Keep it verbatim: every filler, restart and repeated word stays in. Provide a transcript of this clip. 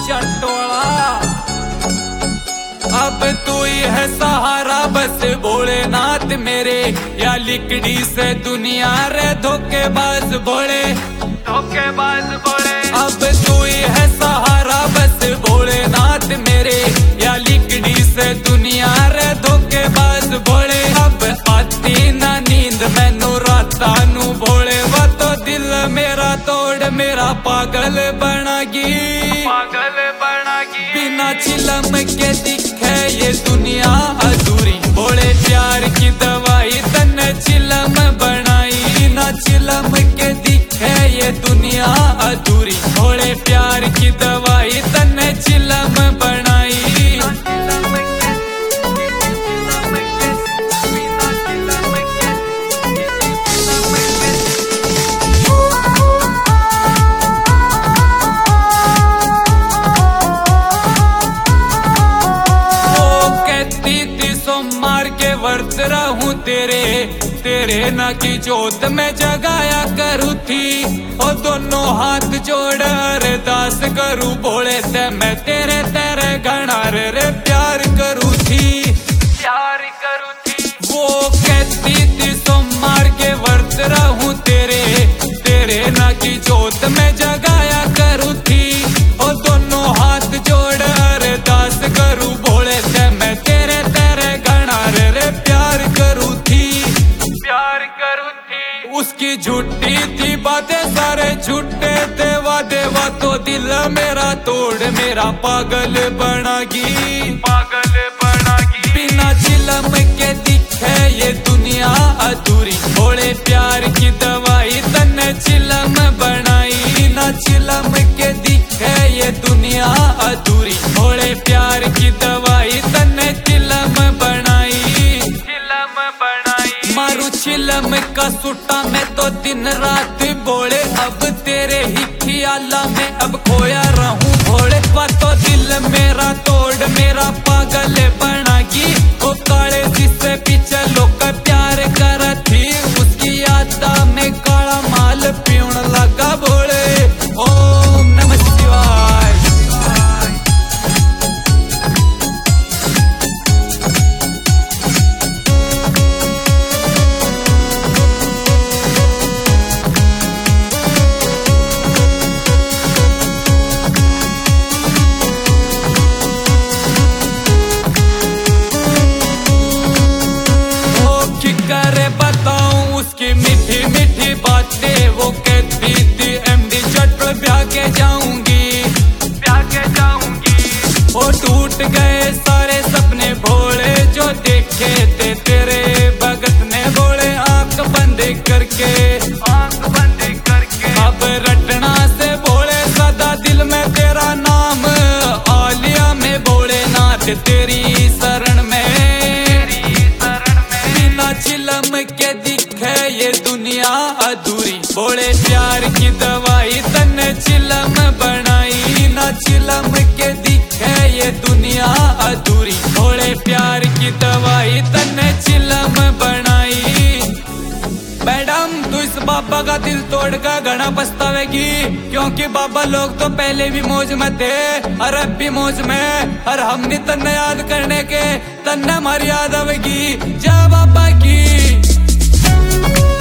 चटोला। अब तू ही है सहारा बस भोलेनाथ मेरे, या लिकड़ी से दुनिया रे धोखेबाज भोले, धोखेबाज भोले। अब तू ही है सहारा बस भोलेनाथ मेरे, या लिकड़ी से दुनिया रे धोखेबाज भोले। अब आती ना नींद मैनू राता नू भोले, वो तो दिल मेरा तोड़ मेरा पागल बनागी, पागल बनागी। बिना चिलम के दिखे ये दुनिया अधूरी, भोले प्यार की दवाई तन्ने चिलम बनाई। ना चिलम के दिखे ये दुनिया अधूरी, भोले प्यार की दवाई तन्ने चिलम बनाई। मार के वर्त रहूं तेरे, तेरे ना की जोत में जगाया करूँ थी। और दोनों हाथ जोड़ अरदास करूँ भोले ते, मैं तेरे तेरे घना रे प्यार करूँ थी, प्यार करूँ थी। वो कहती थी सोमवार के वर्त रहूं तेरे, तेरे ना की जोत में जगाया करूँ थी। और दोनों हाथ जोड़ अरदास करूँ भोले ते, मैं तेरे तेरे घना रे प्यार करूँ थी, प्यार करूँ थी। उसकी झूठी थी बातें सारे झूठे थे वादे, वा तो दिल मेरा तोड़ मेरा पागल बनागी, पागल बनागी। बिना चिलम के दिखे ये दुनिया अधूरी, भोले प्यार की दवाई तन्ने चिलम बनाई। ना चिलम के दिखे ये दुनिया अधूरी, भोले प्यार की दवाई तन्ने चिलम बनाई, चिलम बनाई। मारू चिलम का सुटा मैं तो दिन रात भोले, अब तेरे ही ख्याला में अब खोया रहूं भोले। वा तो दिल मेरा तोड़ मेरा पागल बनागी, वो काले जिससे पीछे लोग प्यार कर थी, उसकी यादा में काला माल पीण लगा भोले। ओम नमः शिवाय। करे बताऊं उसकी मीठी मीठी बातें, वो कहती थी एमडी चटपट ब्याह के जाऊंगी, ब्याह के जाऊंगी। वो टूट गए सारे सपने भोले जो देखे थे तेरे भगत ने भोले, आंख बंद करके, आंख बंद करके। अब रटना से भोले सदा दिल में तेरा नाम आ लिया मैं भोलेनाथ तेरी शरण में, चिलम के दिखे ये दुनिया अधूरी, भोले प्यार की दवाई तन्ने चिलम बनाई। ना चिलम के दिखे ये दुनिया अधूरी, भोले प्यार की दवाई तन्ने चिलम बनाई। मैडम तू इस बाबा का दिल तोड़ कर घना पछतावेगी, क्योंकि बाबा लोग तो पहले भी मौज में थे और अब भी मौज में, और हमने तन्ने याद करने के तन्ने हमारी याद आवेगी। जय बाबा की।